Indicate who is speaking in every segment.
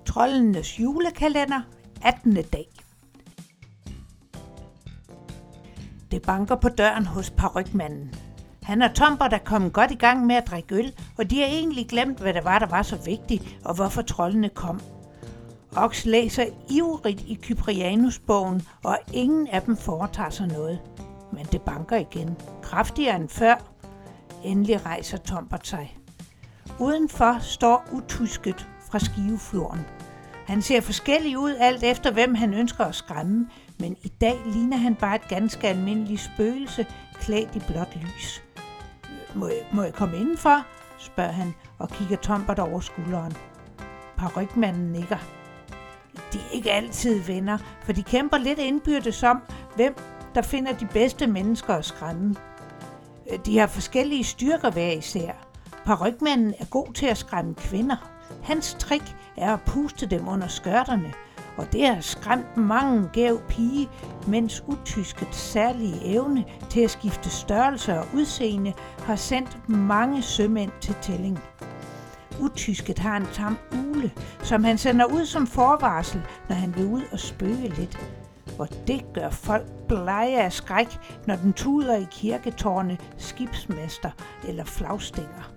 Speaker 1: Troldenes julekalender, 18. dag. Det banker på døren hos parrykmanden. Han og Tomper er kommet godt i gang med at drikke øl, og de har egentlig glemt, hvad det var, der var så vigtigt, og hvorfor troldene kom. Oks læser ivrigt i Cyprianus-bogen, og ingen af dem foretager sig noget. Men det banker igen, kraftigere end før. Endelig rejser Tomper sig. Udenfor står Utysket fra Skivefjorden. Han ser forskellig ud, alt efter hvem han ønsker at skræmme, men i dag ligner han bare et ganske almindeligt spøgelse, klædt i blåt lys. Må jeg komme indenfor? Spørger han og kigger Tompert over skulderen. Parrykmanden nikker. De er ikke altid venner, for de kæmper lidt indbyrdes om, hvem der finder de bedste mennesker at skræmme. De har forskellige styrker hver især. Parrykmanden er god til at skræmme kvinder. Hans trick er at puste dem under skørterne, og det har skræmt mange gæv pige, mens Utyskets særlige evne til at skifte størrelse og udseende har sendt mange sømænd til tælling. Utysket har en tam ugle, som han sender ud som forvarsel, når han vil ud og spøge lidt. Og det gør folk blege af skræk, når den tuder i kirketårne, skibsmester eller flagstænger.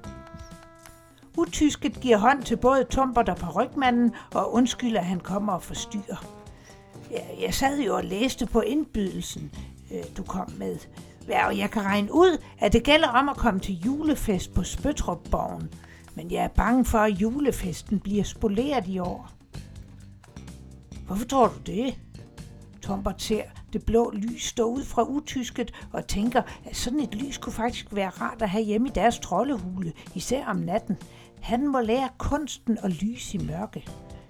Speaker 1: Utysket giver hånd til både Tompert og parrykmanden og undskylder, at han kommer og forstyrrer. Jeg sad jo og læste på indbydelsen, du kom med. Ja, og jeg kan regne ud, at det gælder om at komme til julefest på Spøtrupborgen. Men jeg er bange for, at julefesten bliver spoleret i år. Hvorfor tror du det? Tompert ser det blå lys stå ud fra Utysket og tænker, at sådan et lys kunne faktisk være rart at have hjemme i deres troldehule, især om natten. Han må lære kunsten at lyse i mørke.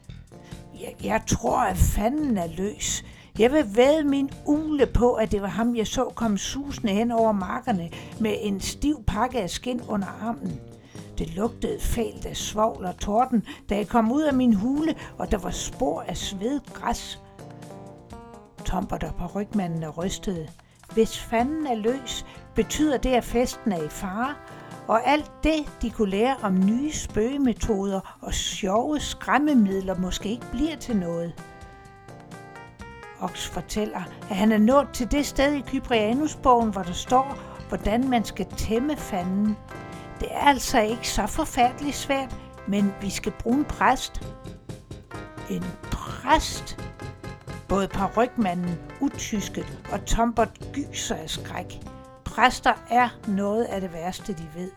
Speaker 1: Jeg tror, at fanden er løs. Jeg vil vædde min ugle på, at det var ham, jeg så komme susende hen over markerne med en stiv pakke af skind under armen. Det lugtede fælt af svovl og torden, da jeg kom ud af min hule, og der var spor af svedet græs. Tompert og parrykmanden er rystede. Hvis fanden er løs, betyder det, at festen er i fare, og alt det, de kunne lære om nye spøgemetoder og sjove skræmmemidler, måske ikke bliver til noget. Oks fortæller, at han er nået til det sted i Cyprianus-bogen, hvor der står, hvordan man skal tæmme fanden. Det er altså ikke så forfærdeligt svært, men vi skal bruge en præst. En præst? Både parrykmanden, Utysket og Tompert gyser af skræk. Præster er noget af det værste, de ved.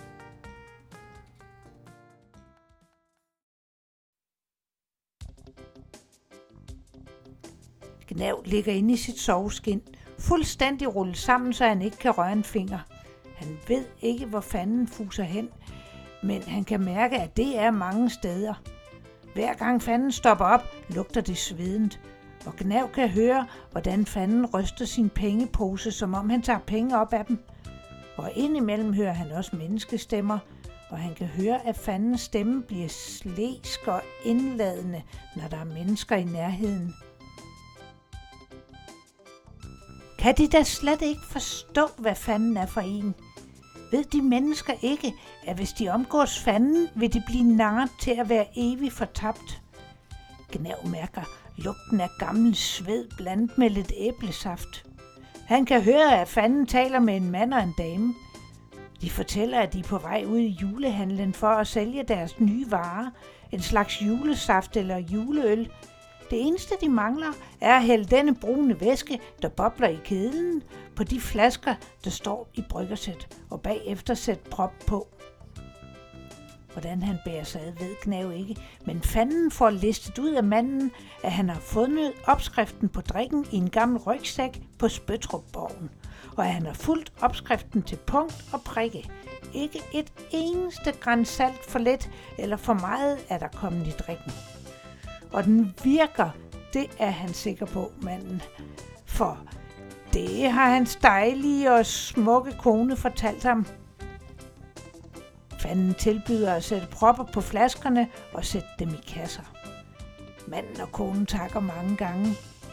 Speaker 1: Gnav ligger inde i sit soveskind, fuldstændig rullet sammen, så han ikke kan røre en finger. Han ved ikke, hvor fanden fuser hen, men han kan mærke, at det er mange steder. Hver gang fanden stopper op, lugter det svedent, og Gnav kan høre, hvordan fanden ryster sin pengepose, som om han tager penge op af dem. Og indimellem hører han også menneskestemmer, og han kan høre, at fandens stemme bliver slæsk og indladende, når der er mennesker i nærheden. Kan de da slet ikke forstå, hvad fanden er for en? Ved de mennesker ikke, at hvis de omgås fanden, vil de blive narret til at være evigt fortabt? Gnav mærker lugten af gammel sved blandet med lidt æblesaft. Han kan høre, at fanden taler med en mand og en dame. De fortæller, at de er på vej ud i julehandlen for at sælge deres nye varer, en slags julesaft eller juleøl. Det eneste, de mangler, er at hælde denne brune væske, der bobler i kedlen, på de flasker, der står i bryggersæt, og bagefter sætte prop på. Hvordan han bærer sig ad, ved Gnav ikke, men fanden får listet ud af manden, at han har fundet opskriften på drikken i en gammel rygsæk på Spøtrupborgen, og at han har fulgt opskriften til punkt og prikke. Ikke et eneste gran salt for lidt eller for meget er der kommet i drikken. Og den virker, det er han sikker på, manden. For det har hans dejlige og smukke kone fortalt ham. Fanden tilbyder at sætte propper på flaskerne og sætte dem i kasser. Manden og konen takker mange gange.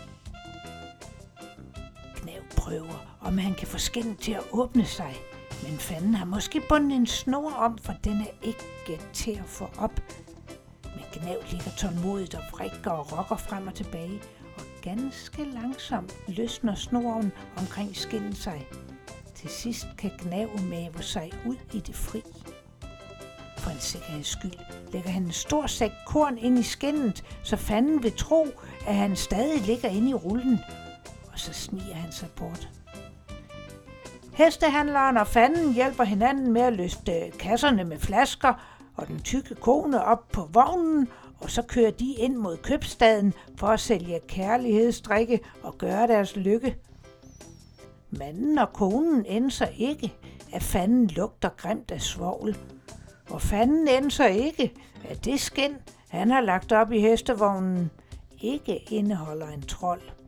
Speaker 1: Gnav prøver, om han kan få skindet til at åbne sig, men fanden har måske bundet en snor om, for den er ikke til at få op. Men Gnav ligger tålmodigt og vrikker og rokker frem og tilbage, og ganske langsomt løsner snoren omkring skindet sig. Til sidst kan Gnav mave sig ud i det fri. For en sikkerheds skyld lægger han en stor sæk korn ind i skindet, så fanden vil tro, at han stadig ligger inde i rullen, og så sniger han sig bort. Hestehandleren og fanden hjælper hinanden med at løfte kasserne med flasker og den tykke kone op på vognen, og så kører de ind mod købstaden for at sælge kærlighedsdrikke og gøre deres lykke. Manden og konen ænser ikke, at fanden lugter grimt af svovl, og fanden ænser ikke, at det skind, han har lagt op i hestevognen, ikke indeholder en trold.